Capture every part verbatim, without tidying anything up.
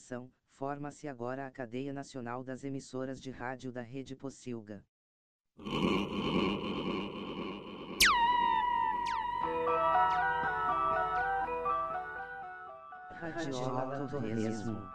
Atenção, forma-se agora a cadeia nacional das emissoras de rádio da Rede Pocilga. Radiola Torresmo.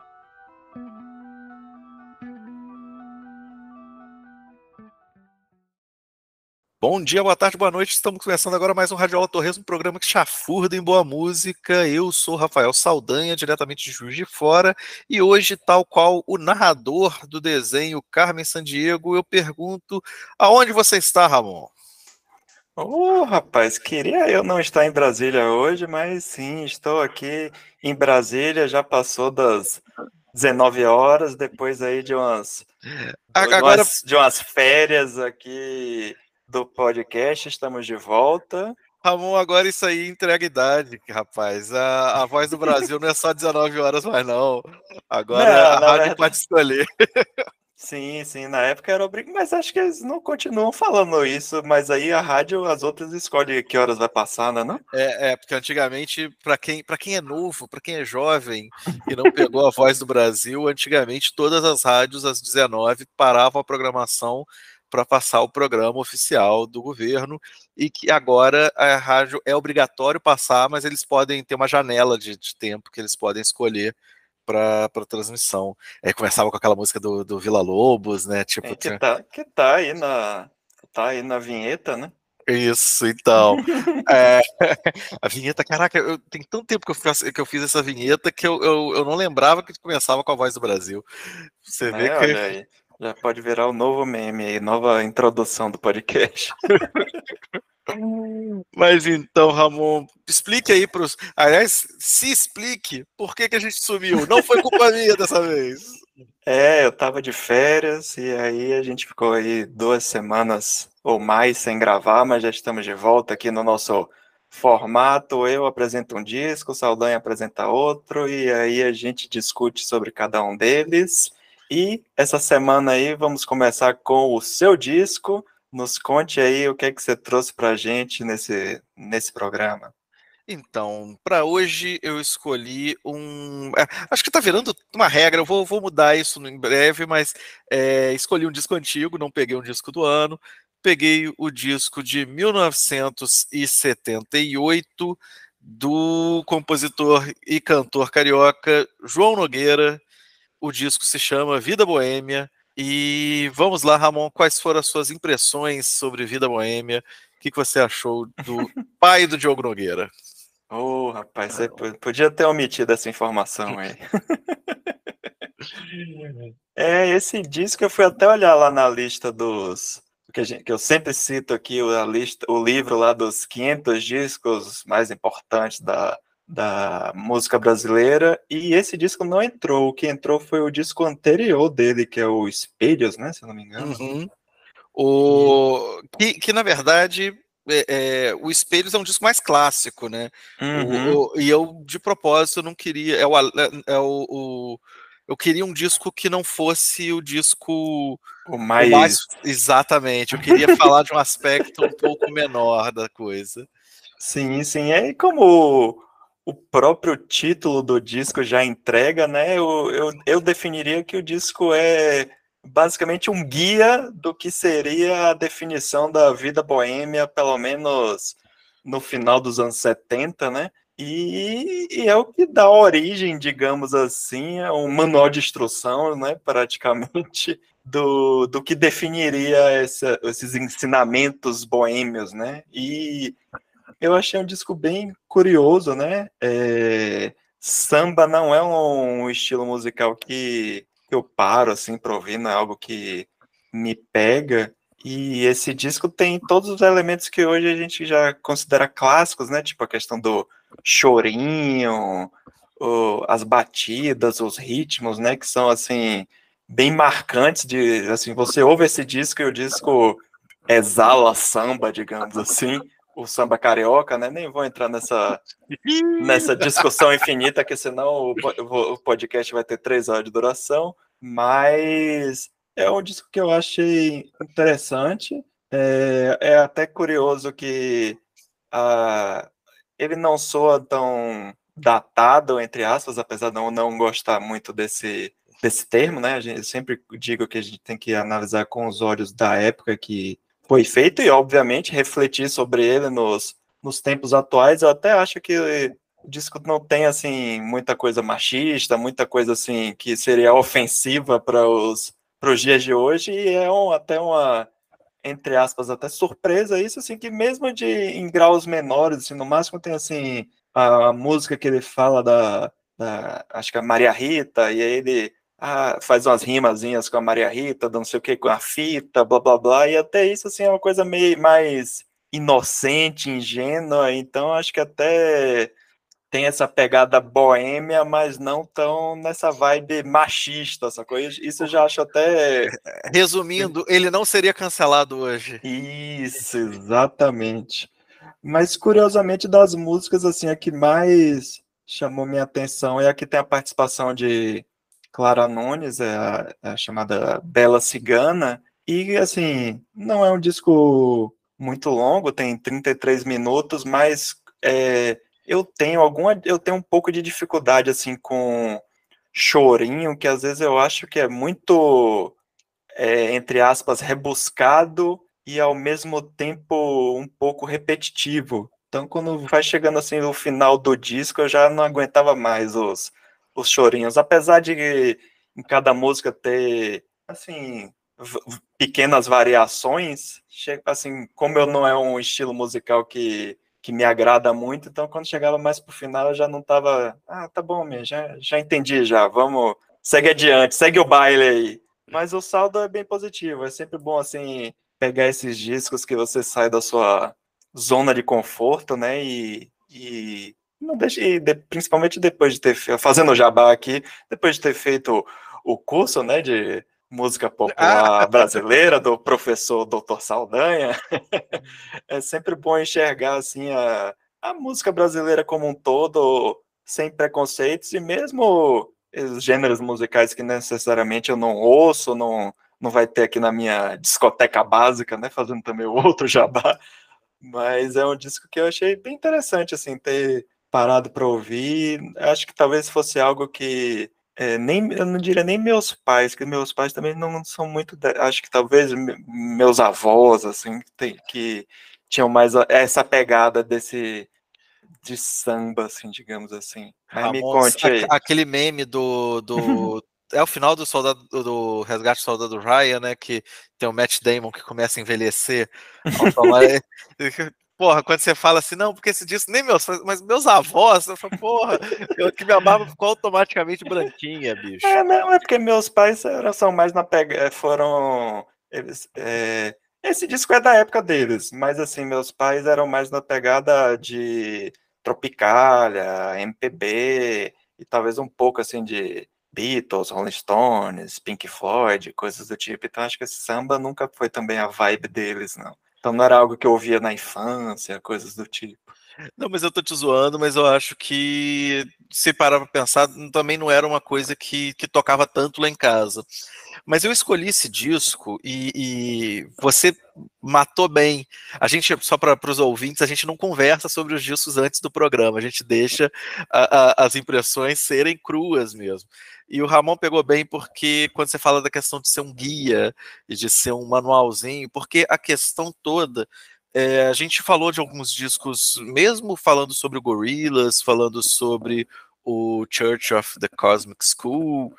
Bom dia, boa tarde, boa noite. Estamos começando agora mais um Radiola Torresmo, um programa que chafurda em boa música. Eu sou Rafael Saldanha, diretamente de Juiz de Fora, e hoje, tal qual o narrador do desenho Carmen Sandiego, eu pergunto: aonde você está, Ramon? Ô, oh, rapaz, queria eu não estar em Brasília hoje, mas sim, estou aqui em Brasília, já passou das dezenove horas, depois aí de umas, de Agora, umas, de umas férias aqui do podcast, estamos de volta. Ramon, agora isso aí entrega idade, rapaz. A, a Voz do Brasil não é só dezenove horas mais, não. Agora Não, a na rádio verdade, pode escolher. sim, sim, na época era obrigado, mas acho que eles não continuam falando isso, mas aí a rádio, as outras escolhem que horas vai passar, né, não? É, é, porque antigamente, para quem, para quem é novo, para quem é jovem e não pegou a Voz do Brasil, antigamente todas as rádios às dezenove paravam a programação para passar o programa oficial do governo, e que agora a rádio é obrigatório passar, mas eles podem ter uma janela de, de tempo que eles podem escolher para a transmissão. Aí começava com aquela música do, do Vila Lobos, né? Tipo, É, que tinha... tá, que tá aí na, tá aí na vinheta, né? Isso, então. É, a vinheta, caraca, eu, tem tanto tempo que eu, fiz, que eu fiz essa vinheta que eu, eu, eu não lembrava que começava com a Voz do Brasil. Você vê Né? que. Olha aí. Já pode virar o novo meme aí, nova introdução do podcast. Mas então, Ramon, explique aí para os. Aliás, se explique por que, que a gente sumiu. Não foi culpa minha dessa vez. É, eu tava de férias e aí a gente ficou aí duas semanas ou mais sem gravar, mas já estamos de volta aqui no nosso formato. Eu apresento um disco, o Saldanha apresenta outro e aí a gente discute sobre cada um deles. E essa semana aí vamos começar com o seu disco. Nos conte aí o que é que você trouxe pra gente nesse, nesse programa. Então, para hoje eu escolhi um. é, acho que está virando uma regra, eu vou, vou mudar isso em breve, mas é, escolhi um disco antigo, não peguei um disco do ano, peguei o disco de mil novecentos e setenta e oito do compositor e cantor carioca João Nogueira. O disco se chama Vida Boêmia. E vamos lá, Ramon, quais foram as suas impressões sobre Vida Boêmia? O que, que você achou do pai do Diogo Nogueira? Ô, rapaz, você po- podia ter omitido essa informação aí. É, esse disco eu fui até olhar lá na lista dos. Que, a gente- que eu sempre cito aqui, a lista, o livro lá dos quinhentos discos mais importantes da, da música brasileira, e esse disco não entrou. O que entrou foi o disco anterior dele, que é o Espelhos, né? Se eu não me engano. Uhum. E, O, que, que, na verdade, é, é, o Espelhos é um disco mais clássico, né? uhum, O, o- e eu, de propósito, não queria. É o, é o, o- eu queria um disco que não fosse o disco o o mais. mais. Exatamente, eu queria falar de um aspecto um pouco menor da coisa. Sim, sim. É como o próprio título do disco já entrega, né? Eu, eu, eu definiria que o disco é basicamente um guia do que seria a definição da vida boêmia, pelo menos no final dos anos setenta, né? E, e é o que dá origem, digamos assim, a um manual de instrução, né? Praticamente. Do, do que definiria essa, esses ensinamentos boêmios, né? E eu achei um disco bem curioso, né? É, samba não é um estilo musical que, que eu paro assim para ouvir, não é algo que me pega. E esse disco tem todos os elementos que hoje a gente já considera clássicos, né? Tipo a questão do chorinho, o- as batidas, os ritmos, né? Que são assim bem marcantes de assim, você ouve esse disco e o disco exala samba, digamos assim, o samba carioca, né? Nem vou entrar nessa, nessa discussão infinita, que senão o, po- o podcast vai ter três horas de duração, mas é um disco que eu achei interessante. É, é até curioso que ah, ele não soa tão datado, entre aspas, apesar de eu não gostar muito desse, desse termo, né? A gente, eu sempre digo que a gente tem que analisar com os olhos da época que foi feito e, obviamente, refletir sobre ele nos, nos tempos atuais. Eu até acho que o disco não tem, assim, muita coisa machista, muita coisa, assim, que seria ofensiva para os para os dias de hoje, e é um, até uma, entre aspas, até surpresa isso, assim, que mesmo de em graus menores, assim, no máximo tem, assim, a, a música que ele fala da, da, acho que é a Maria Rita, e aí ele ah, faz umas rimazinhas com a Maria Rita, não sei o que, com a fita, blá, blá, blá, e até isso, assim, é uma coisa meio mais inocente, ingênua, então acho que até tem essa pegada boêmia, mas não tão nessa vibe machista, essa coisa. Isso eu já acho até... Resumindo, ele não seria cancelado hoje. Isso, exatamente. Mas, curiosamente, das músicas, assim, a que mais chamou minha atenção é a que tem a participação de Clara Nunes, é a, é a chamada Bela Cigana, e, assim, não é um disco muito longo, tem trinta e três minutos, mas é, eu tenho alguma, eu tenho um pouco de dificuldade, assim, com chorinho, que às vezes eu acho que é muito, é, entre aspas, rebuscado e ao mesmo tempo um pouco repetitivo. Então, quando vai chegando assim no final do disco, eu já não aguentava mais os, os chorinhos. Apesar de em cada música ter, assim, v- pequenas variações, che- assim, como eu não é um estilo musical que, que me agrada muito, então quando chegava mais pro final eu já não tava, ah, tá bom, minha, já, já entendi já, vamos, segue adiante, segue o baile aí. Mas o saldo é bem positivo, é sempre bom, assim, pegar esses discos que você sai da sua zona de conforto, né, e, e não deixe, e de- principalmente depois de ter, fe- fazendo jabá aqui, depois de ter feito o curso, né, de música Ah, popular brasileira, do professor doutor Saldanha, é sempre bom enxergar, assim, a, a música brasileira como um todo, sem preconceitos, e mesmo os gêneros musicais que necessariamente eu não ouço, não, não vai ter aqui na minha discoteca básica, né, fazendo também o outro jabá, mas é um disco que eu achei bem interessante, assim, ter parado para ouvir. Acho que talvez fosse algo que é, nem, eu não diria nem meus pais, que meus pais também não são muito. da- Acho que talvez me- meus avós, assim, que, tem- que tinham mais a- essa pegada desse de samba, assim, digamos assim. Mas me Ramon, conte aque- aí. aquele meme do, do. É o final do soldado do Resgate do Soldado Ryan, né? Que tem o Matt Damon que começa a envelhecer. automa- Porra, quando você fala assim, não, porque esse disco nem meus, mas meus avós, eu falo, porra, eu, que minha barba ficou automaticamente branquinha, bicho. É, não, é porque meus pais eram, são mais na pega, foram eles, é, esse disco é da época deles, mas assim, meus pais eram mais na pegada de Tropicália, M P B e talvez um pouco assim de Beatles, Rolling Stones, Pink Floyd, coisas do tipo. Então acho que esse samba nunca foi também a vibe deles, não. Então não era algo que eu ouvia na infância, coisas do tipo. Não, mas eu tô te zoando, mas eu acho que, se parar pra pensar, também não era uma coisa que, que tocava tanto lá em casa. Mas eu escolhi esse disco e, e você matou bem. A gente, só para os ouvintes, a gente não conversa sobre os discos antes do programa, a gente deixa a- a- as impressões serem cruas mesmo. E o Ramon pegou bem porque quando você fala da questão de ser um guia e de ser um manualzinho, porque a questão toda, é, a gente falou de alguns discos, mesmo falando sobre o Gorillaz, falando sobre o Church of the Cosmic School,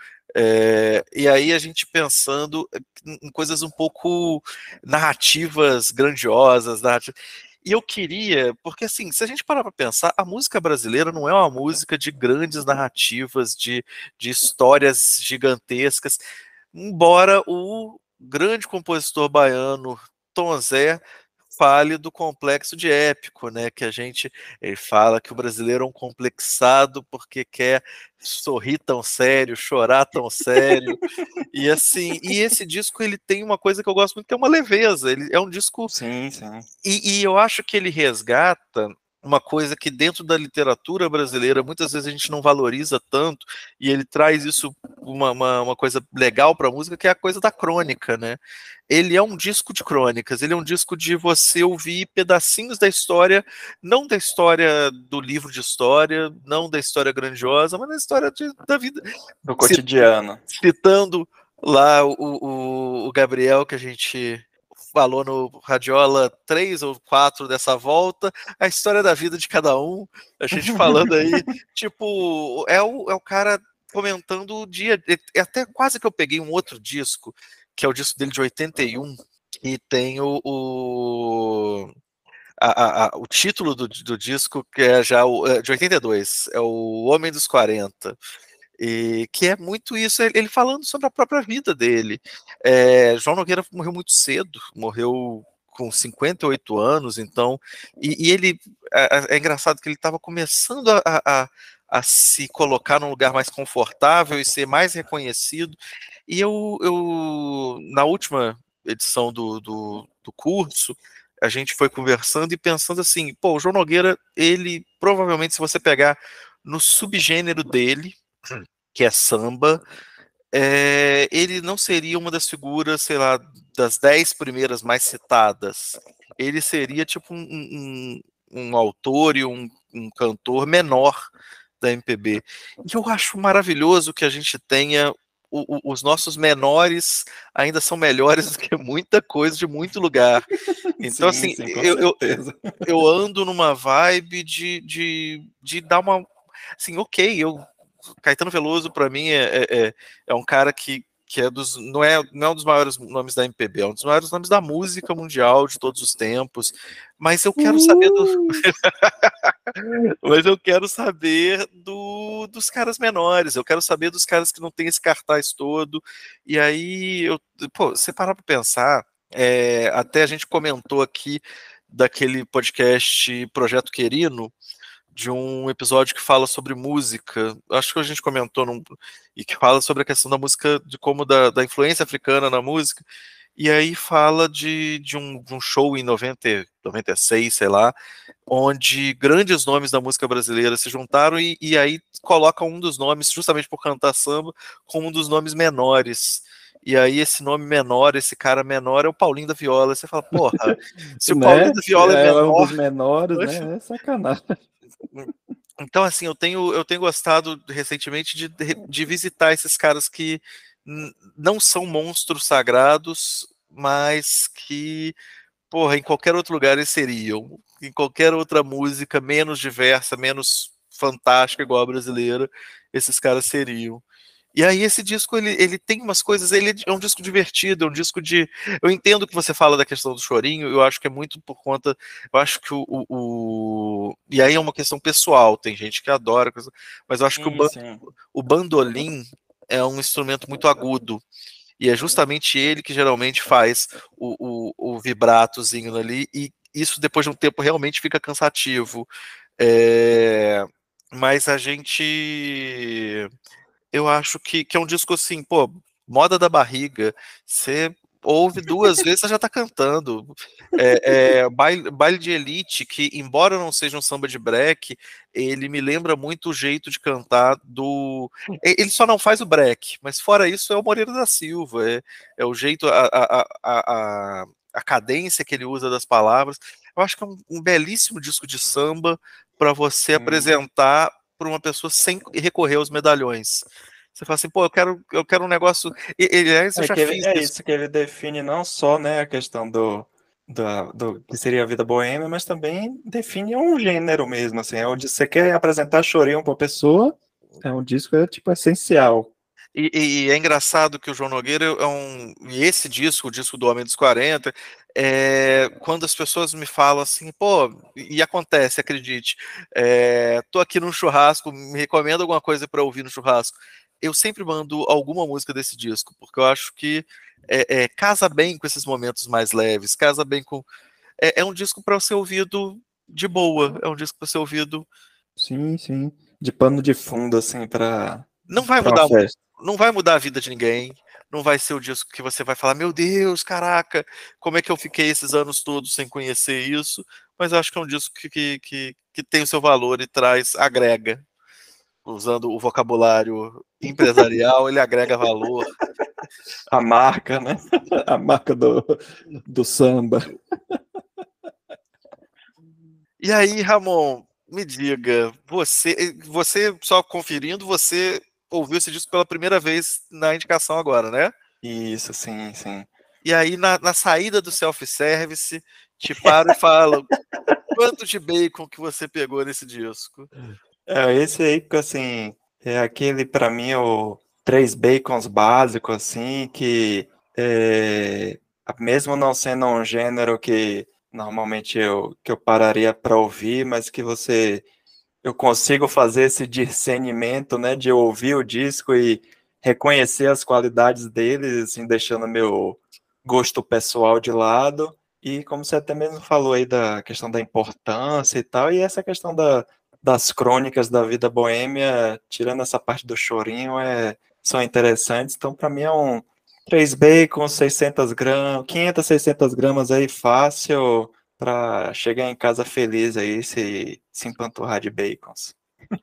é, e aí a gente pensando em coisas um pouco narrativas grandiosas, narrativas. E eu queria, porque assim, se a gente parar para pensar, a música brasileira não é uma música de grandes narrativas, de, de histórias gigantescas, embora o grande compositor baiano Tom Zé fale do complexo de épico, né? Que a gente, ele fala que o brasileiro é um complexado porque quer sorrir tão sério, chorar tão sério, e assim, e esse disco ele tem uma coisa que eu gosto muito, que é uma leveza. Ele é um disco Sim, sim. e, e eu acho que ele resgata. uma coisa que dentro da literatura brasileira muitas vezes a gente não valoriza tanto, e ele traz isso, uma, uma, uma coisa legal para a música, que é a coisa da crônica, né? Ele é um disco de crônicas, ele é um disco de você ouvir pedacinhos da história, não da história do livro de história, não da história grandiosa, mas da história de, da vida. Do cotidiano. Citando lá o, o, o Gabriel, que a gente falou no Radiola três ou quatro dessa volta, a história da vida de cada um, a gente falando aí, tipo, é o, é o cara comentando o dia, é até quase que eu peguei um outro disco, que é o disco dele de oitenta e um, e tem o, o, a, a, o título do, do disco, que é já o, de oitenta e dois, é o Homem dos quarenta, e que é muito isso, ele falando sobre a própria vida dele. É, João Nogueira morreu muito cedo, morreu com cinquenta e oito anos, então, e, e ele, é, é engraçado que ele estava começando a, a, a se colocar num lugar mais confortável e ser mais reconhecido, e eu, eu na última edição do, do, do curso, a gente foi conversando e pensando assim, pô, o João Nogueira, ele, provavelmente, se você pegar no subgênero dele, que é samba, é, ele não seria uma das figuras, sei lá, das dez primeiras mais citadas. Ele seria tipo um, um, um autor e um, um cantor menor da M P B. E eu acho maravilhoso que a gente tenha o, o, os nossos menores ainda são melhores do que muita coisa de muito lugar. Então, sim, assim, sim, eu, eu, eu ando numa vibe de, de, de dar uma... Assim, ok, eu... Caetano Veloso, para mim, é, é, é um cara que, que é dos, não, é, não é um dos maiores nomes da M P B, é um dos maiores nomes da música mundial de todos os tempos, mas eu quero saber do... mas eu quero saber do, dos caras menores, eu quero saber dos caras que não tem esse cartaz todo, e aí, eu, pô, você parar para pensar, é, até a gente comentou aqui daquele podcast Projeto Querino, de um episódio que fala sobre música, acho que a gente comentou, num, e que fala sobre a questão da música, de como da, da influência africana na música, e aí fala de, de, um, de um show em noventa, noventa e seis, sei lá, onde grandes nomes da música brasileira se juntaram e, e aí coloca um dos nomes, justamente por cantar samba, como um dos nomes menores. E aí esse nome menor, esse cara menor é o Paulinho da Viola. Você fala, porra, se o né? Paulinho da Viola é, é menor... um dos menores, né? É sacanagem. Então, assim, eu tenho, eu tenho gostado recentemente de, de visitar esses caras que não são monstros sagrados, mas que, porra, em qualquer outro lugar eles seriam. Em qualquer outra música menos diversa, menos fantástica igual a brasileira, esses caras seriam. E aí esse disco, ele, ele tem umas coisas, ele é um disco divertido, é um disco de... Eu entendo que você fala da questão do chorinho, eu acho que é muito por conta... Eu acho que o... o, o... E aí é uma questão pessoal, tem gente que adora, mas eu acho sim, que o, ban... o bandolim é um instrumento muito agudo, e é justamente ele que geralmente faz o, o, o vibratozinho ali, e isso depois de um tempo realmente fica cansativo. É... Mas a gente... Eu acho que, que é um disco assim, pô, moda da barriga, você ouve duas vezes, você já tá cantando. É, é, baile, baile de Elite, que embora não seja um samba de break, ele me lembra muito o jeito de cantar do... Ele só não faz o break, mas fora isso é o Moreira da Silva, é, é o jeito, a, a, a, a, a cadência que ele usa das palavras. Eu acho que é um, um belíssimo disco de samba para você hum. apresentar para uma pessoa sem recorrer aos medalhões. Você fala assim, pô, eu quero, eu quero um negócio... E, aliás, eu é já que fiz ele, é isso. isso que ele define não só, né, a questão do, do, do que seria a vida boêmia, mas também define um gênero mesmo, assim, é onde você quer apresentar chorinho para a pessoa, é um disco é tipo essencial. E, e é engraçado que o João Nogueira é um... E esse disco, o disco do Homem dos quarenta, é, quando as pessoas me falam assim, pô, e acontece, acredite, é, tô aqui num churrasco, me recomenda alguma coisa para ouvir no churrasco. Eu sempre mando alguma música desse disco, porque eu acho que é, é, casa bem com esses momentos mais leves, casa bem com... É, é um disco para ser ouvido de boa, é um disco para ser ouvido... Sim, sim, de pano de fundo, assim, para... Não vai mudar, não vai mudar a vida de ninguém, não vai ser o disco que você vai falar, meu Deus, caraca, como é que eu fiquei esses anos todos sem conhecer isso, mas eu acho que é um disco que, que, que, que tem o seu valor e traz, agrega, usando o vocabulário empresarial, ele agrega valor. A marca, né? A marca do, do samba. E aí, Ramon, me diga, você, você só conferindo, você ouviu esse disco pela primeira vez na indicação agora, né? Isso, sim, sim. E aí, na, na saída do self-service, te paro e falo, quanto de bacon que você pegou nesse disco? É, esse aí, assim, é aquele, para mim, o três bacons básico, assim, que é, mesmo não sendo um gênero que normalmente eu, que eu pararia para ouvir, mas que você, eu consigo fazer esse discernimento, né, de ouvir o disco e reconhecer as qualidades dele, assim, deixando meu gosto pessoal de lado. E como você até mesmo falou aí da questão da importância e tal, e essa questão da, das crônicas da vida boêmia, tirando essa parte do chorinho, é, são interessantes. Então, para mim, é um três bacon, seiscentas gramas, quinhentas, seiscentas gramas aí, fácil, para chegar em casa feliz aí, se, se empanturrar de bacons.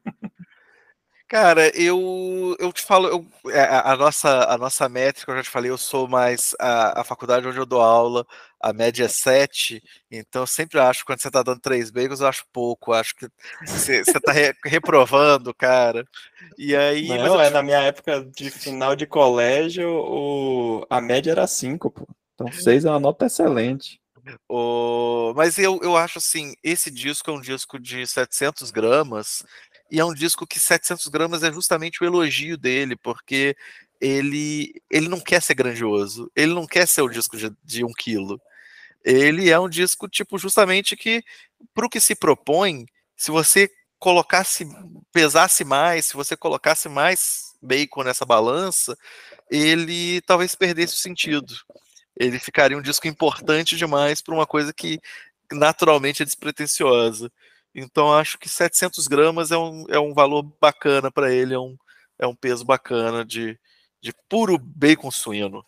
Cara, eu, eu te falo, eu, a, a nossa, a nossa métrica, eu já te falei, eu sou mais a, a faculdade onde eu dou aula, a média é sete, então eu sempre acho, quando você está dando três bacons, eu acho pouco, acho que você está re, reprovando, cara. E aí, mas eu Não, é te, na minha época de final de colégio, o, a média era cinco, pô. Então, seis é uma nota excelente. o, mas eu, eu acho assim, esse disco é um disco de setecentas gramas, e é um disco que setecentas gramas é justamente o elogio dele, porque ele, ele não quer ser grandioso, ele não quer ser o disco de, de um quilo. Ele é um disco, tipo, justamente que, para o que se propõe, se você colocasse, pesasse mais, se você colocasse mais bacon nessa balança, ele talvez perdesse o sentido. Ele ficaria um disco importante demais para uma coisa que naturalmente é despretensiosa. Então acho que setecentas gramas é um, é um valor bacana para ele, é um, é um peso bacana de, de puro bacon suíno.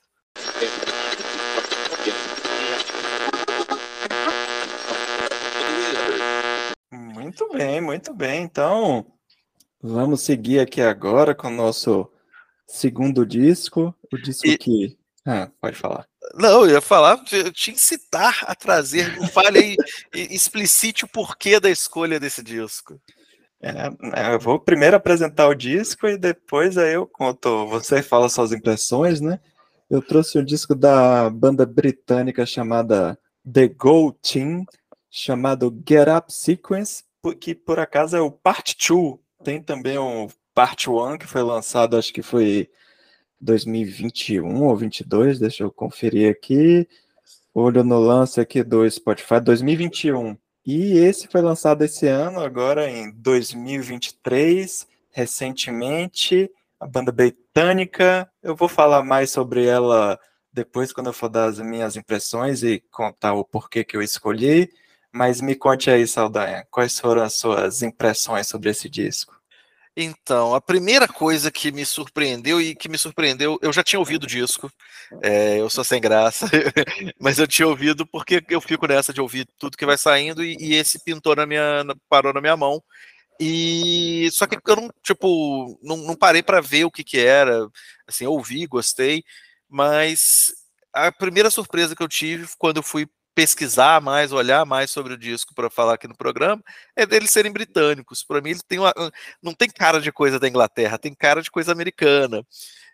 Muito bem, muito bem. Então, vamos seguir aqui agora com o nosso segundo disco, o disco E, que... Ah, pode falar. não, eu ia falar, te, te incitar a trazer, me fale aí, e explicite o porquê da escolha desse disco. É, eu vou primeiro apresentar o disco e depois aí eu conto, você fala suas impressões, né? Eu trouxe um disco da banda britânica chamada The Go Team, chamado Get Up Sequence, que por acaso é o Part dois. Tem também o Part um que foi lançado, acho que foi dois mil e vinte e um ou vinte e dois, deixa eu conferir aqui. Olho no lance aqui do Spotify, dois mil e vinte e um. E esse foi lançado esse ano, agora em dois mil e vinte e três, recentemente. A banda britânica, eu vou falar mais sobre ela depois, quando eu for dar as minhas impressões e contar o porquê que eu escolhi. Mas me conte aí, Saldanha, quais foram as suas impressões sobre esse disco? Então, a primeira coisa que me surpreendeu, e que me surpreendeu, eu já tinha ouvido o disco, é, eu sou sem graça, mas eu tinha ouvido porque eu fico nessa de ouvir tudo que vai saindo, e, e esse pintou na minha, parou na minha mão, e só que eu não, tipo, não, não parei para ver o que que era, assim, ouvi, gostei, mas a primeira surpresa que eu tive quando eu fui pesquisar mais, olhar mais sobre o disco para falar aqui no programa, é deles serem britânicos. Para mim, ele tem uma, não tem cara de coisa da Inglaterra, tem cara de coisa americana.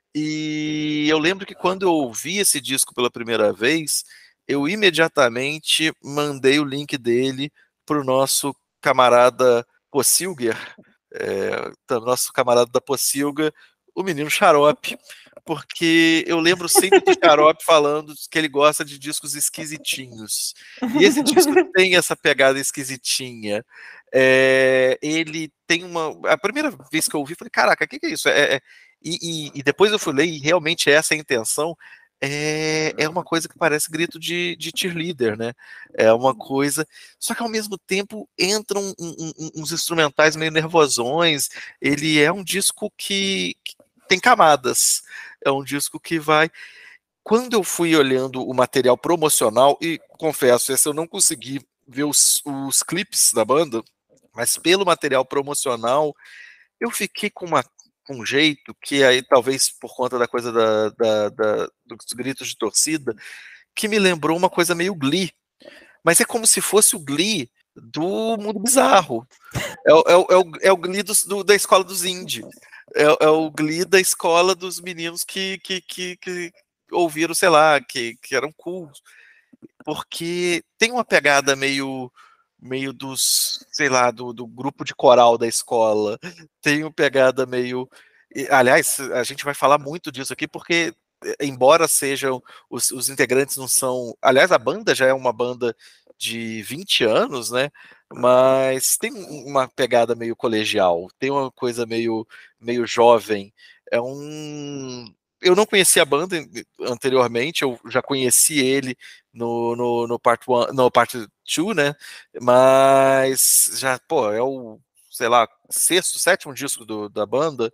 E eu lembro que quando eu ouvi esse disco pela primeira vez, eu imediatamente mandei o link dele para o nosso camarada Pocilga, é, nosso camarada da Pocilga, o menino Xarope, porque eu lembro sempre do Xarope falando que ele gosta de discos esquisitinhos. E esse disco tem essa pegada esquisitinha. É, ele tem uma... A primeira vez que eu ouvi, falei, caraca, o que, que é isso? É, é... E, e, e depois eu fui ler, e realmente essa é a intenção. É, é uma coisa que parece grito de, de cheerleader, né? É uma coisa... Só que ao mesmo tempo entram um, um, uns instrumentais meio nervosões. Ele é um disco que, que tem camadas. é um disco que vai... Quando eu fui olhando o material promocional, e confesso, esse eu não consegui ver os, os clipes da banda, mas pelo material promocional, eu fiquei com uma, um jeito que aí, talvez por conta da coisa da, da, da, dos gritos de torcida, que me lembrou uma coisa meio Glee. Mas é como se fosse o Glee do Mundo Bizarro. É, o- é, o- é, o, é o Glee dos- do, da escola dos indie. É, é o Glee da escola dos meninos que, que, que, que ouviram, sei lá, que, que eram cool. Porque tem uma pegada meio meio dos, sei lá, do, do grupo de coral da escola. Tem uma pegada meio... e, aliás, a gente vai falar muito disso aqui, porque eh, embora sejam os, os integrantes não são... Aliás, a banda já é uma banda de vinte anos, né? Mas tem uma pegada meio colegial, tem uma coisa meio, meio jovem. É um... Eu não conhecia a banda anteriormente, eu já conheci ele no, no, no part one, no part two, né? Mas já, pô, é o, sei lá, sexto, sétimo disco do, da banda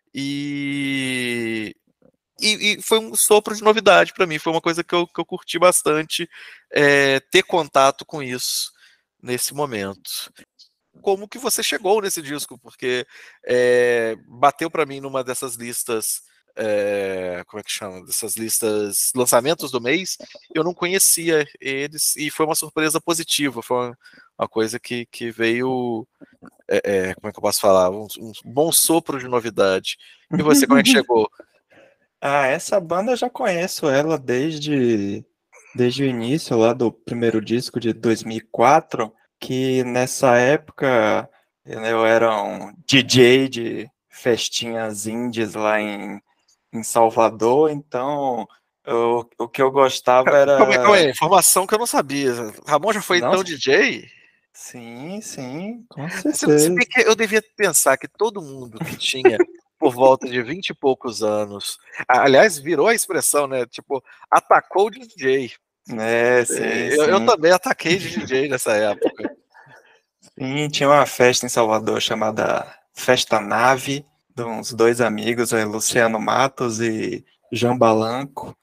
e, e, e foi um sopro de novidade para mim, foi uma coisa que eu, que eu curti bastante, é, ter contato com isso nesse momento. Como que você chegou nesse disco? Porque é, bateu para mim numa dessas listas, é, como é que chama? Dessas listas lançamentos do mês, eu não conhecia eles e foi uma surpresa positiva, foi uma, uma coisa que, que veio, é, é, como é que eu posso falar? Um, um bom sopro de novidade. E você, como é que chegou? Ah, essa banda eu já conheço ela desde, desde o início lá do primeiro disco de dois mil e quatro, que nessa época eu era um D J de festinhas indies lá em, em Salvador, então eu- o que eu gostava Calma aí, calma aí, era... informação que eu não sabia. Ramon já foi Não, então D J? sim, sim, com Se, se bem certeza. que eu devia pensar que todo mundo que tinha por volta de vinte e poucos anos, a- aliás, virou a expressão, né? Tipo, atacou o D J. É, sim, Eu, eu sim. também ataquei de D J nessa época. Sim, tinha uma festa em Salvador chamada Festa Nave, de uns dois amigos, aí, Luciano Matos e João Balanco.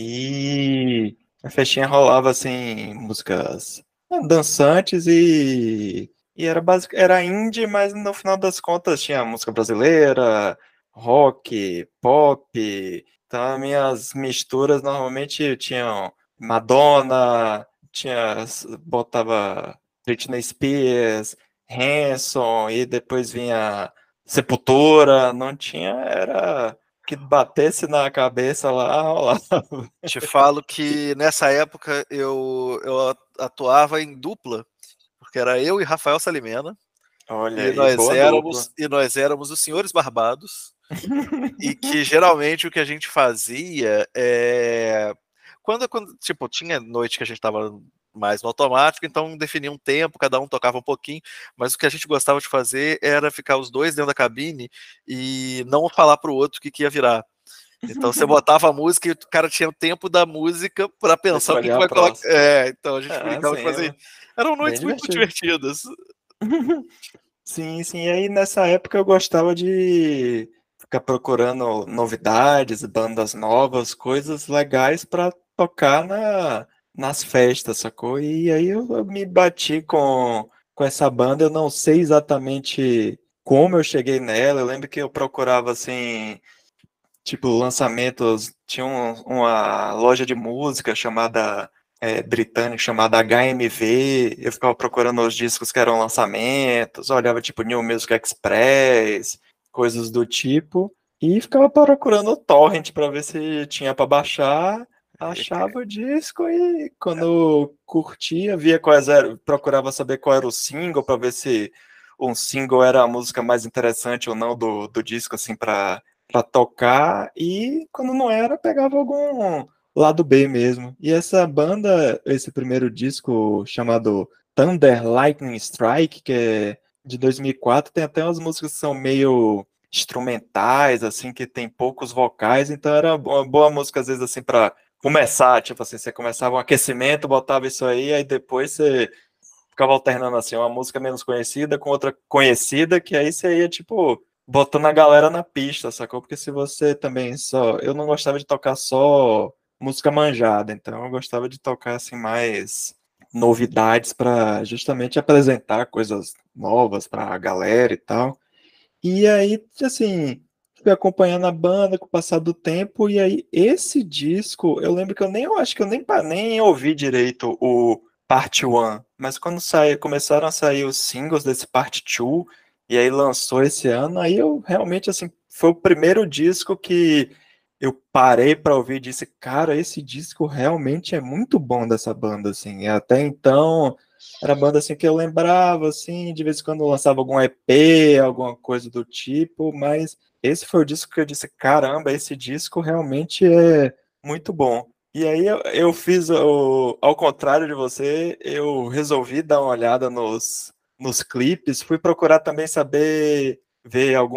E a festinha rolava assim, músicas dançantes e, e era basic, era indie, mas no final das contas tinha música brasileira, rock, pop. Então, as minhas misturas normalmente tinham Madonna, tinha, botava Britney Spears, Hanson, e depois vinha Sepultura, não tinha, era que batesse na cabeça lá, rolava. Te falo que nessa época eu, eu atuava em dupla, porque era eu e Rafael Salimena, Olha e aí, nós boa dupla. éramos, e nós éramos os Senhores Barbados. E que geralmente o que a gente fazia é. Quando, quando tipo, tinha noite que a gente tava mais no automático, então definia um tempo, cada um tocava um pouquinho, mas o que a gente gostava de fazer era ficar os dois dentro da cabine e não falar pro outro o que, que ia virar. Então você botava a música e o cara tinha o tempo da música para pensar o que, Escolher que a vai colocar. próxima. É, então a gente Ah, brincava sim, de fazer. é Eram bem noites muito divertido. divertidas. Sim, sim. E aí nessa época eu gostava de ficar procurando novidades, bandas novas, coisas legais para tocar na, nas festas, sacou? E aí eu, eu me bati com, com essa banda, eu não sei exatamente como eu cheguei nela. Eu lembro que eu procurava assim, tipo, lançamentos, tinha um- uma loja de música chamada é, britânica, chamada H M V, eu ficava procurando os discos que eram lançamentos, olhava tipo New Music Express, coisas do tipo, e ficava procurando o torrent para ver se tinha para baixar, achava o disco e quando eu curtia, via quais eram, procurava saber qual era o single para ver se um single era a música mais interessante ou não do, do disco, assim, para para tocar, e quando não era, pegava algum lado B mesmo. E essa banda, esse primeiro disco chamado Thunder Lightning Strike, que é de dois mil e quatro, tem até umas músicas que são meio instrumentais, assim, que tem poucos vocais, então era uma boa música, às vezes, assim, para começar, tipo assim, você começava um aquecimento, botava isso aí, aí depois você ficava alternando, assim, uma música menos conhecida com outra conhecida, que aí você ia, tipo, botando a galera na pista, sacou? Porque se você também só... Eu não gostava de tocar só música manjada, então eu gostava de tocar, assim, mais novidades para justamente apresentar coisas novas para a galera e tal. E aí, assim, fui acompanhando a banda com o passar do tempo, e aí esse disco, eu lembro que eu nem, eu acho que eu nem, pa- nem ouvi direito o Part um, mas quando sai, começaram a sair os singles desse Part dois, e aí lançou esse ano, aí eu realmente, assim, foi o primeiro disco que eu parei para ouvir e disse, cara, esse disco realmente é muito bom dessa banda, assim, e até então... Era banda assim que eu lembrava, assim, de vez em quando lançava algum E P, alguma coisa do tipo, mas esse foi o disco que eu disse, caramba, esse disco realmente é muito bom. E aí eu, eu fiz, o, ao contrário de você, eu resolvi dar uma olhada nos, nos clipes, fui procurar também saber, ver algum,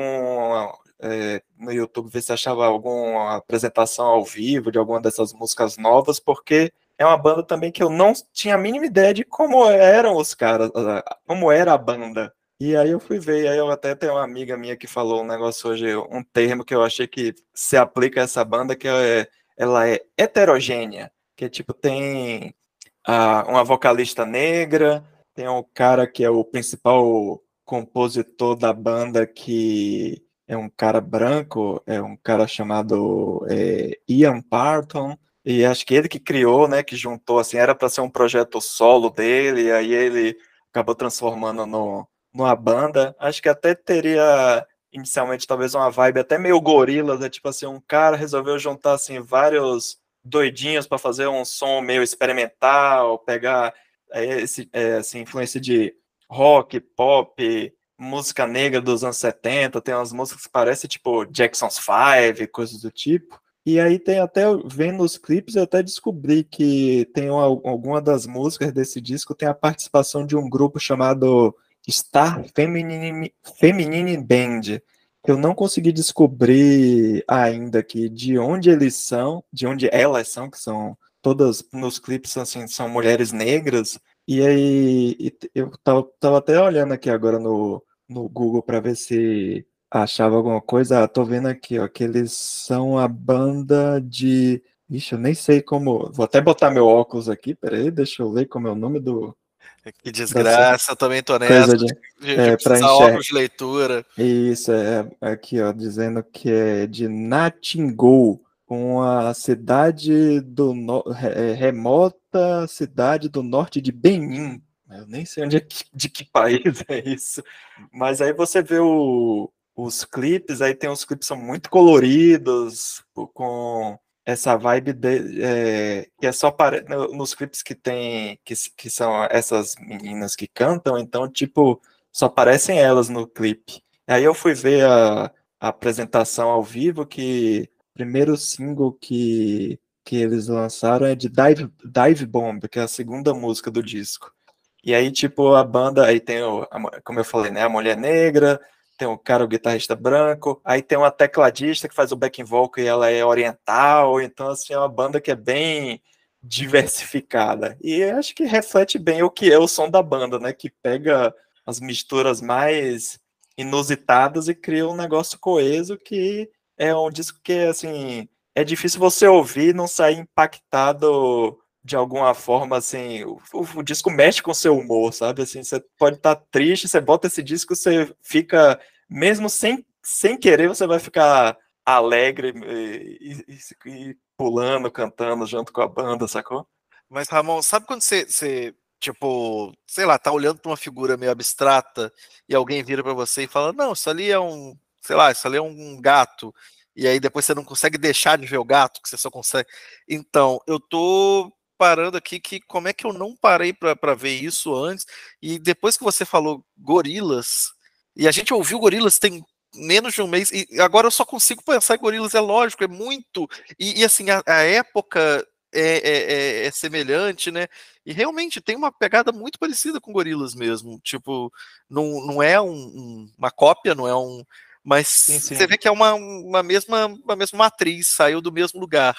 é, no YouTube, ver se achava alguma apresentação ao vivo de alguma dessas músicas novas, porque é uma banda também que eu não tinha a mínima ideia de como eram os caras, como era a banda. E aí eu fui ver, aí eu até tenho uma amiga minha que falou um negócio hoje, um termo que eu achei que se aplica a essa banda, que é, ela é heterogênea, que tipo, tem a, uma vocalista negra, tem um cara que é o principal compositor da banda, que é um cara branco, é um cara chamado é, Ian Parton, e acho que ele que criou, né, que juntou, assim, era para ser um projeto solo dele, e aí ele acabou transformando no, numa banda. Acho que até teria inicialmente talvez uma vibe até meio gorilas, né, tipo assim, um cara resolveu juntar assim vários doidinhos para fazer um som meio experimental, pegar é, esse, é, assim, influência de rock, pop, música negra dos anos setenta, tem umas músicas que parecem tipo Jackson's Five, coisas do tipo. E aí tem até, vendo os clipes, eu até descobri que tem uma, alguma das músicas desse disco tem a participação de um grupo chamado Star Feminine, Feminine Band. Eu não consegui descobrir ainda que de onde eles são, de onde elas são, que são todas nos clipes assim, são mulheres negras. E aí e eu tava, tava até olhando aqui agora no, no Google para ver se achava alguma coisa. Ah, tô vendo aqui, ó, que eles são a banda de. Ixi, eu nem sei como. Vou até botar meu óculos aqui, peraí, deixa eu ler como é o nome do Que dessa desgraça, eu também tô nessa coisa de, de, de é, para precisar enxergar. óculos de leitura. Isso, é aqui, ó, dizendo que é de Natingol, uma cidade do no... é, remota cidade do norte de Benin. Eu nem sei onde é que, de que país é isso. Mas aí você vê o, os clipes, aí tem uns clipes que são muito coloridos, com essa vibe de, é, que é só para, nos clipes que tem, que, que são essas meninas que cantam, então, tipo, só aparecem elas no clipe. Aí eu fui ver a, a apresentação ao vivo, que o primeiro single que, que eles lançaram é de Dive, Dive Bomb, que é a segunda música do disco. E aí, tipo, a banda, aí tem, o, a, como eu falei, né, a mulher negra, tem o cara, o guitarrista branco, aí tem uma tecladista que faz o backing vocal e ela é oriental, então, assim, é uma banda que é bem diversificada. E acho que reflete bem o que é o som da banda, né, que pega as misturas mais inusitadas e cria um negócio coeso que é um disco que, assim, é difícil você ouvir e não sair impactado de alguma forma, assim, o, o, o disco mexe com o seu humor, sabe? Assim, você pode estar triste, você bota esse disco, você fica, mesmo sem, sem querer, você vai ficar alegre e, e, e pulando, cantando junto com a banda, sacou? Mas, Ramon, sabe quando você, você, tipo, sei lá, tá olhando pra uma figura meio abstrata e alguém vira pra você e fala, não, isso ali é um, sei lá, isso ali é um gato. E aí depois você não consegue deixar de ver o gato, que você só consegue. Então, eu tô parando aqui que como é que eu não parei pra pra ver isso antes? E depois que você falou gorilas, e a gente ouviu gorilas tem menos de um mês, e agora eu só consigo pensar em gorilas, é lógico, é muito. E, e assim, a, a época é, é, é- é semelhante, né? E realmente tem uma pegada muito parecida com gorilas mesmo. Tipo, não, não é um- um- uma cópia, não é um. Sim, Mas você sim. vê que é uma, uma mesma, uma mesma matriz, saiu do mesmo lugar.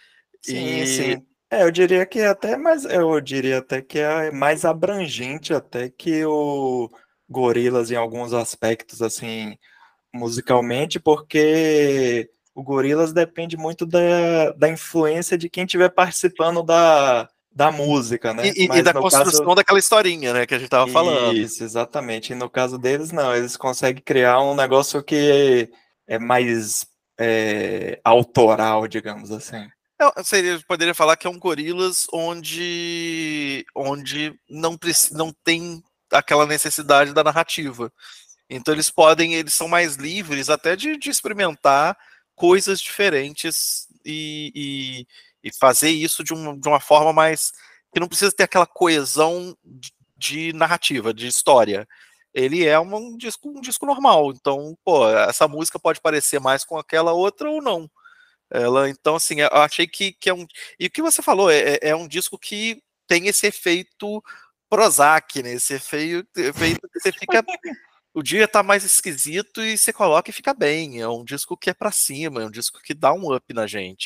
Sim, E sim. É, eu diria que é até mais, eu diria até que é mais abrangente até que o Gorilas em alguns aspectos, assim, musicalmente, porque o Gorillaz depende muito da, da influência de quem estiver participando da, da música, né? E, e, Mas e da no construção caso, daquela historinha, né, que a gente tava falando. isso, exatamente. E no caso deles, não, eles conseguem criar um negócio que é mais é, autoral, digamos assim. Eu seria, poderia falar que é um Gorillaz onde, onde não, preci- não tem aquela necessidade da narrativa. Então eles podem, eles são mais livres até de, de experimentar coisas diferentes e, e, e fazer isso de, um, de uma forma mais que não precisa ter aquela coesão de, de narrativa, de história. Ele é um, um disco, um disco normal. Então, pô, essa música pode parecer mais com aquela outra ou não. Ela, então, assim, eu achei que, que é um. E o que você falou, é, é um disco que tem esse efeito Prozac, né? Esse efeito, efeito que você fica. O dia tá mais esquisito e você coloca e fica bem. É um disco que é pra cima, é um disco que dá um up na gente.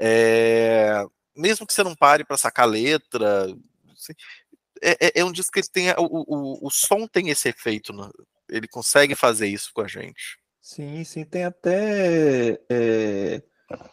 É, mesmo que você não pare pra sacar letra, assim, é, é- é um disco que ele tem. O, o, o som tem esse efeito, né? Ele consegue fazer isso com a gente. Sim, sim, tem até é,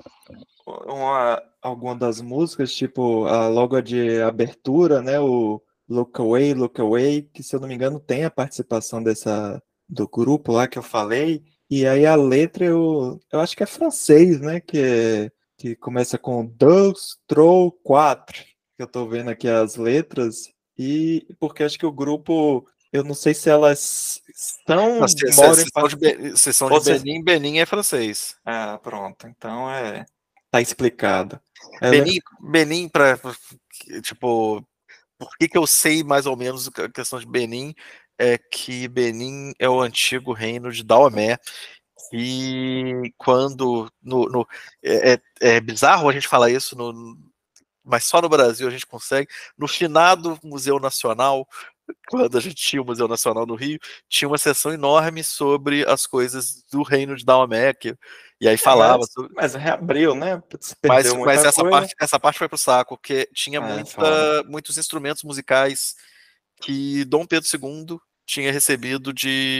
uma, alguma das músicas, tipo a logo de abertura, né? O Look Away, Look Away, que se eu não me engano tem a participação dessa do grupo lá que eu falei. E aí a letra eu, eu acho que é francês, né? Que, é- que começa com dois, três, quatro. Que eu tô vendo aqui as letras. E porque acho que o grupo, eu não sei se elas Nossa, estão, se- se- moram em Sessão de, Be- sessão de ou se Benin, Benin é francês. ah, pronto. Então é. Tá explicado. Eu lembro. Benin, Benin para tipo, por que que eu sei mais ou menos a questão de Benin é que Benin é o antigo reino de Daomé e quando no, no- é, é- é bizarro a gente falar isso no, mas só no Brasil a gente consegue. No finado Museu Nacional, quando a gente tinha o Museu Nacional no Rio, tinha uma sessão enorme sobre as coisas do reino de Daomé, que, e aí É, falava mas, sobre. mas reabriu, né? Se Mas, perdeu mas muita essa coisa. parte, essa parte foi pro saco, porque tinha É, foda. muita, muitos instrumentos musicais que Dom Pedro segundo tinha recebido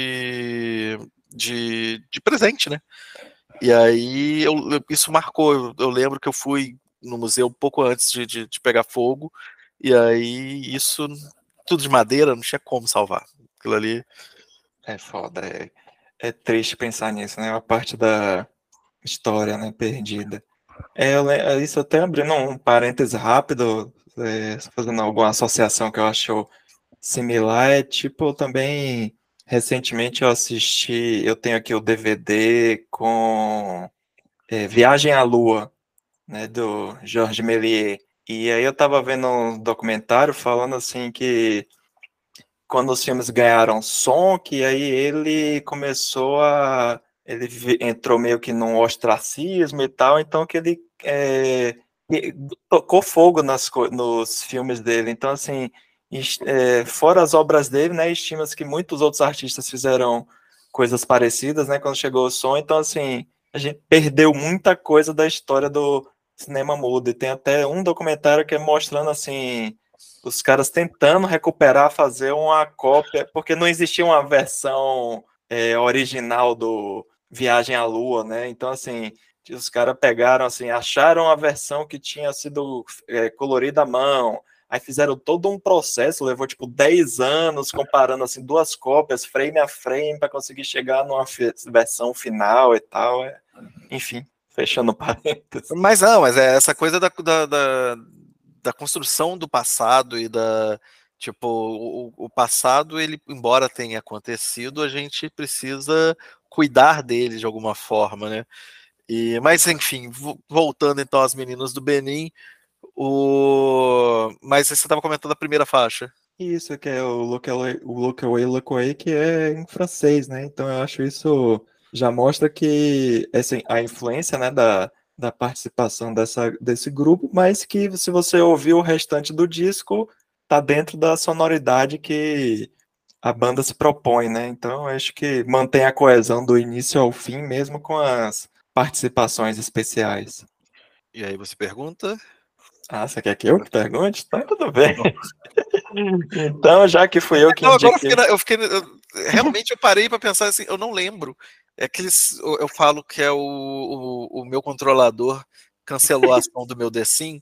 de, de, de presente, né? E aí eu, isso marcou. Eu, eu lembro que eu fui no museu um pouco antes de, de, de pegar fogo, e aí isso, tudo de madeira, não tinha como salvar. Aquilo ali. É foda. É, é triste pensar nisso, né? A parte da história, né? Perdida. É, eu le- é isso até abrindo um parêntese rápido, é, fazendo alguma associação que eu acho similar, é tipo também. Recentemente eu assisti, eu tenho aqui o D V D com é, Viagem à Lua, né, do Georges Méliès. E aí eu tava vendo um documentário falando assim que quando os filmes ganharam som, que aí ele começou a ele vi- entrou meio que num ostracismo e tal, então que ele é, que tocou fogo nas, co- nos filmes dele. Então assim, es- é, fora as obras dele, né, estima-se que muitos outros artistas fizeram coisas parecidas, né, quando chegou o som. Então assim, a gente perdeu muita coisa da história do cinema mudo. E tem até um documentário que é mostrando assim os caras tentando recuperar, fazer uma cópia, porque não existia uma versão é, original do Viagem à Lua, né? Então, assim, os caras pegaram, assim, acharam a versão que tinha sido é, colorida à mão, aí fizeram todo um processo, levou, tipo, dez anos comparando, assim, duas cópias, frame a frame, para conseguir chegar numa versão final e tal. É... Enfim, fechando parênteses. Mas não, mas é essa coisa da, da, da, da construção do passado e da. Tipo, o, o passado, ele, embora tenha acontecido, a gente precisa cuidar dele de alguma forma, né? E, mas enfim, vo- voltando então às meninas do Benin, o... mas você estava comentando a primeira faixa. Isso, que é o Look Away, o Look Away, Look Away, que é em francês, né? Então eu acho isso já mostra que assim, a influência, né, da, da participação dessa, desse grupo, mas que se você ouvir o restante do disco, tá dentro da sonoridade que a banda se propõe, né? Então eu acho que mantém a coesão do início ao fim, mesmo com as participações especiais. E aí você pergunta? Ah, você quer que eu que pergunte? Então tudo bem. Então, já que fui eu que Não, agora eu fiquei, indiquei. na- eu fiquei eu- realmente eu parei para pensar assim, eu não lembro É aqueles, eu, eu falo que é o, o, o meu controlador cancelou a ação do meu The Sim.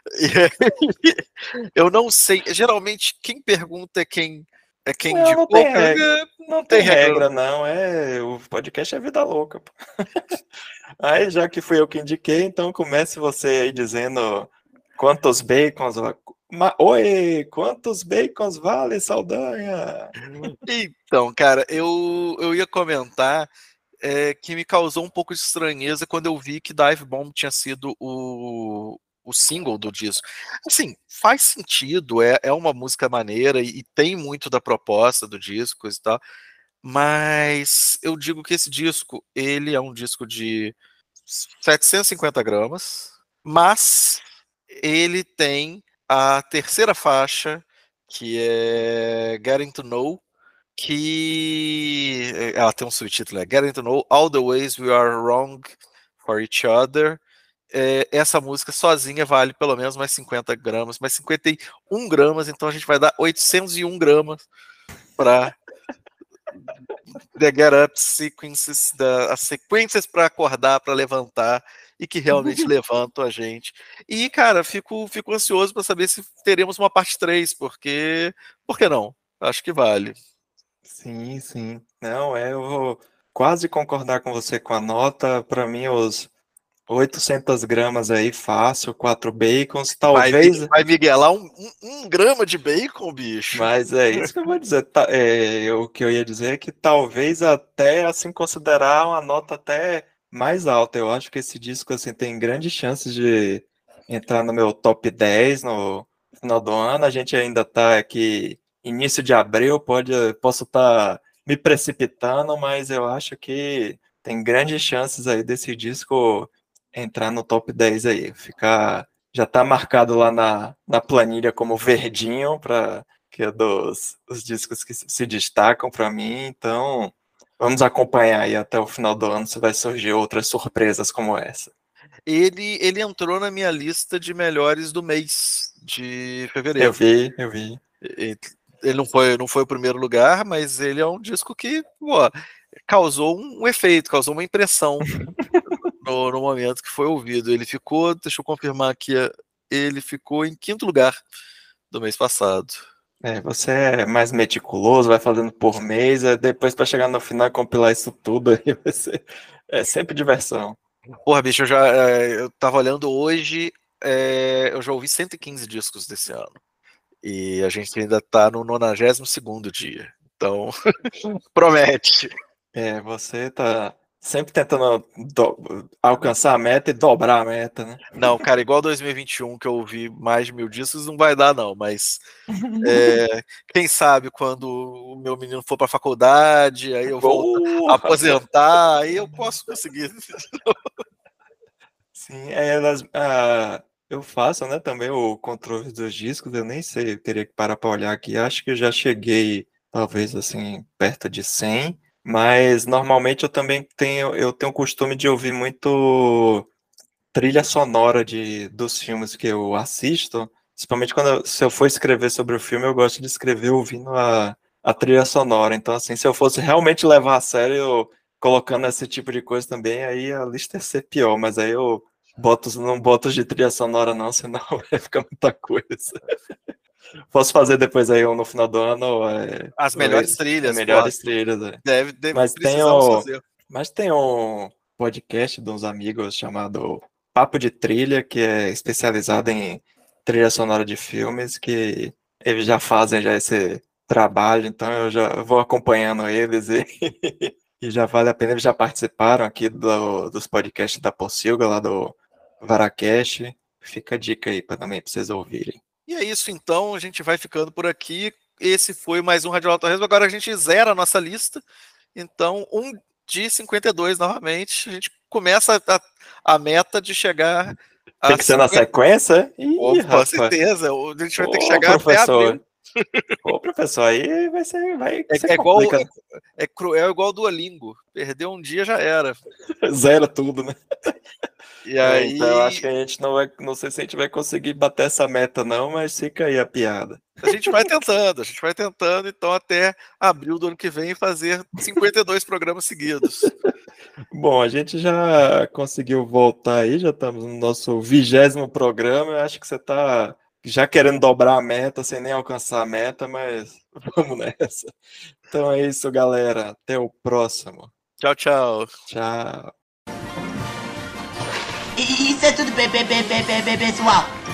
Eu não sei. Geralmente quem pergunta é quem é quem Não, não indicou. tem regra. Não Tem tem regra. regra, não. É, o podcast é vida louca. Pô. Aí, já que fui eu que indiquei, então comece você aí dizendo quantos bacons. Ma... Oi, quantos bacons vale Saldanha? Então, cara, eu, eu ia comentar é, que me causou um pouco de estranheza quando eu vi que Dive Bomb tinha sido o, o single do disco. Assim, faz sentido, é, é uma música maneira e, e tem muito da proposta do disco e tal, mas eu digo que esse disco, ele é um disco de setecentos e cinquenta gramas, mas ele tem a terceira faixa, que é Getting to Know, que ela tem um subtítulo, é Getting to Know All the Ways We Are Wrong for Each Other. É, essa música sozinha vale pelo menos mais cinquenta gramas, mais cinquenta e um gramas, então a gente vai dar oitocentos e um gramas para The Get Up Sequences, da, as sequências para acordar, para levantar, e que realmente levantam a gente. E, cara, fico, fico ansioso para saber se teremos uma parte três, porque, por que não? Acho que vale. Sim, sim. Não, é, eu vou quase concordar com você com a nota. Para mim, os oitocentas gramas aí, fácil, quatro bacons, Vai, talvez. vai miguelar um, um, um grama de bacon, bicho. Mas é isso que eu vou dizer. Tá, é, o que eu ia dizer é que talvez até assim considerar uma nota até mais alta. Eu acho que esse disco assim tem grandes chances de entrar no meu top dez no final do ano. A gente ainda tá aqui início de abril, pode posso estar me precipitando, mas eu acho que tem grandes chances aí desse disco entrar no top dez aí, ficar já tá marcado lá na, na planilha como verdinho para que é dos os discos que se destacam para mim, então vamos acompanhar aí até o final do ano se vai surgir outras surpresas como essa. Ele, ele entrou na minha lista de melhores do mês de fevereiro. Eu vi, eu vi. Ele não foi, não foi o primeiro lugar, mas ele é um disco que pô, causou um efeito, causou uma impressão no, no momento que foi ouvido. Ele ficou, deixa eu confirmar aqui, ele ficou em quinto lugar do mês passado. É, você é mais meticuloso, vai fazendo por mês, depois para chegar no final e compilar isso tudo aí vai ser é sempre diversão. Porra, bicho, eu já eu tava olhando hoje, é, eu já ouvi cento e quinze discos desse ano. E a gente ainda tá no nonagésimo segundo dia. Então, promete. É, você tá sempre tentando do, alcançar a meta e dobrar a meta, né? Não, cara, igual dois mil e vinte e um, que eu ouvi mais de mil discos, não vai dar, não. Mas é, quem sabe quando o meu menino for pra faculdade, aí eu vou Boa! aposentar, aí eu posso conseguir. Sim, é, elas, ah, eu faço, né, também o controle dos discos, eu nem sei, eu teria que parar para olhar aqui, acho que eu já cheguei, talvez, assim, perto de cem, mas normalmente eu também tenho, eu tenho o costume de ouvir muito trilha sonora de, dos filmes que eu assisto, principalmente quando eu, se eu for escrever sobre o filme, eu gosto de escrever ouvindo a, a trilha sonora, então, assim, se eu fosse realmente levar a sério, eu, colocando esse tipo de coisa também, aí a lista ia ser pior, mas aí eu boto, não boto de trilha sonora não, senão vai ficar muita coisa. Posso fazer depois aí no final do ano é, As melhores trilhas, melhores pô, trilhas. É. Deve, deve, mas, tem precisamos o, fazer. mas tem um podcast de uns amigos chamado Papo de Trilha, que é especializado em trilha sonora de filmes, que eles já fazem já esse trabalho, então eu já vou acompanhando eles e, e já vale a pena, eles já participaram aqui do, dos podcasts da Pocilga, lá do Varacast. Fica a dica aí para também para vocês ouvirem. E é isso então, a gente vai ficando por aqui. Esse foi mais um Radio Alto Resmo. Agora a gente zera a nossa lista. Então, um de cinquenta e dois novamente. A gente começa a, a meta de chegar a Tem que ser na sequência? Ih, oh, com rapaz. certeza. A gente vai ter que Ô, chegar professor. até abril. Ô, professor, aí vai ser, vai É, ser é igual, complicado. é, é cruel igual Duolingo. Perdeu um dia, já era. Zera tudo, né? E É, aí... então eu acho que a gente não vai, não sei se a gente vai conseguir bater essa meta não, mas fica aí a piada. A gente vai tentando, a gente vai tentando, então até abril do ano que vem fazer cinquenta e dois programas seguidos. Bom, a gente já conseguiu voltar aí, já estamos no nosso vigésimo programa. Eu acho que você está já querendo dobrar a meta, sem nem alcançar a meta, mas vamos nessa. Então é isso, galera. Até o próximo. Tchau, tchau. Tchau. Isso é tudo, pessoal.